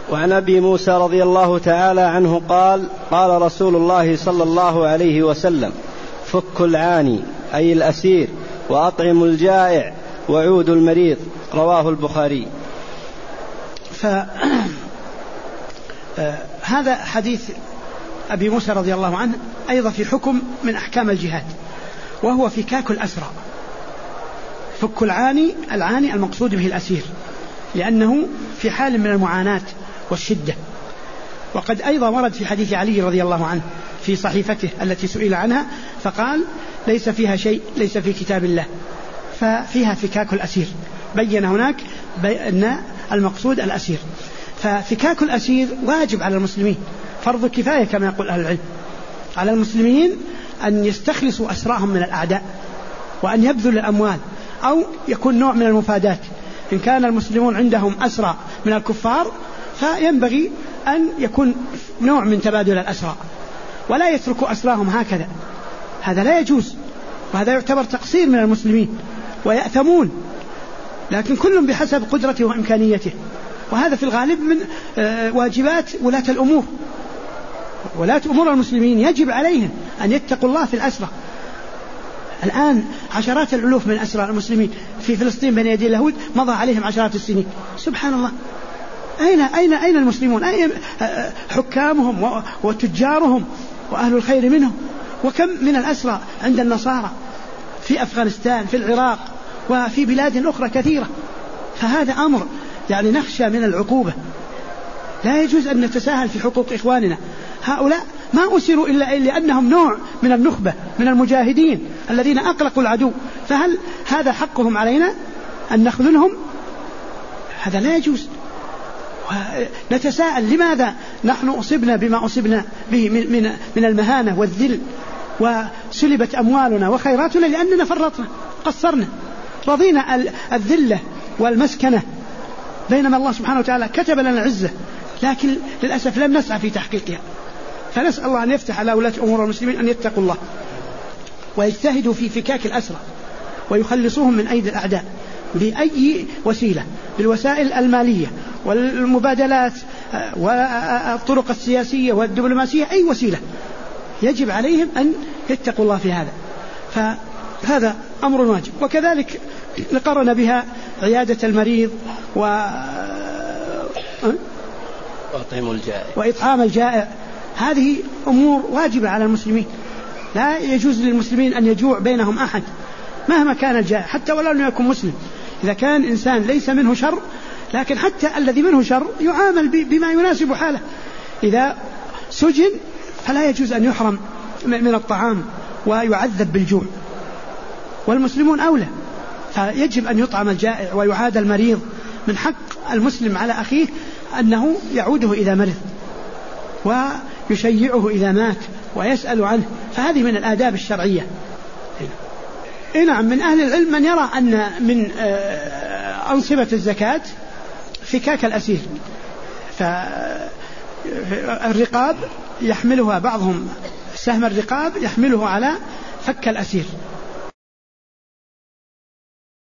وعن أبي موسى رضي الله تعالى عنه قال قال رسول الله صلى الله عليه وسلم: فك العاني أي الأسير، وأطعم الجائع، وعود المريض. رواه البخاري. هذا حديث أبي موسى رضي الله عنه أيضا في حكم من أحكام الجهاد، وهو فكاك الأسرى. فك العاني المقصود به الأسير، لأنه في حال من المعاناة والشدة. وقد أيضا ورد في حديث علي رضي الله عنه في صحيفته التي سئل عنها فقال: ليس فيها شيء ليس في كتاب الله، ففيها فكاك الأسير. بين هناك أن المقصود الأسير. ففكاك الأسير واجب على المسلمين، فرض كفاية كما يقول أهل العلم. على المسلمين أن يستخلصوا أسراهم من الأعداء، وأن يبذلوا الأموال، أو يكون نوع من المفادات. إن كان المسلمون عندهم أسرى من الكفار فينبغي أن يكون نوع من تبادل الأسرى، ولا يتركوا أسراهم هكذا. هذا لا يجوز، وهذا يعتبر تقصير من المسلمين ويأثمون، لكن كل بحسب قدرته وإمكانيته. وهذا في الغالب من واجبات ولاة الأمور. ولاة أمور المسلمين يجب عليهم أن يتقوا الله في الأسرى. الآن عشرات الألوف من أسرى المسلمين في فلسطين بين يدي اليهود مضى عليهم عشرات السنين. سبحان الله، أين المسلمون؟ أين حكامهم وتجارهم وأهل الخير منهم؟ وكم من الأسرى عند النصارى في أفغانستان، في العراق، وفي بلاد أخرى كثيرة. فهذا أمر يعني نخشى من العقوبة. لا يجوز أن نتساهل في حقوق إخواننا. هؤلاء ما أسروا إلا لأنهم نوع من النخبة من المجاهدين الذين أقلقوا العدو، فهل هذا حقهم علينا أن نخذلهم؟ هذا لا يجوز. نتساءل لماذا نحن أصبنا بما أصبنا به من المهانة والذل، وسلبت أموالنا وخيراتنا لأننا فرطنا قصرنا، رضينا الذلة والمسكنة، بينما الله سبحانه وتعالى كتب لنا العزة، لكن للأسف لم نسعى في تحقيقها. فنسأل الله أن يفتح على ولاة أمور المسلمين أن يتقوا الله ويجتهدوا في فكاك الأسرى ويخلصوهم من أيدي الأعداء بأي وسيلة، بالوسائل المالية والمبادلات والطرق السياسية والدبلوماسية، أي وسيلة يجب عليهم أن يتقوا الله في هذا. فهذا أمر واجب. وكذلك نقرن بها عيادة المريض وإطعام الجائع. هذه أمور واجبة على المسلمين. لا يجوز للمسلمين أن يجوع بينهم أحد مهما كان الجائع، حتى ولو لم يكن مسلم. إذا كان إنسان ليس منه شر، لكن حتى الذي منه شر يعامل بما يناسب حاله. إذا سجن فلا يجوز أن يحرم من الطعام ويعذب بالجوع، والمسلمون أولى. فيجب أن يطعم الجائع ويعاد المريض. من حق المسلم على أخيه أنه يعوده إذا مرض ويشيعه إذا مات ويسأل عنه. فهذه من الآداب الشرعية. نعم، من أهل العلم من يرى أن من أنصبة الزكاة فكاك الأسير. فالرقاب يحملها بعضهم، سهم الرقاب يحمله على فك الأسير،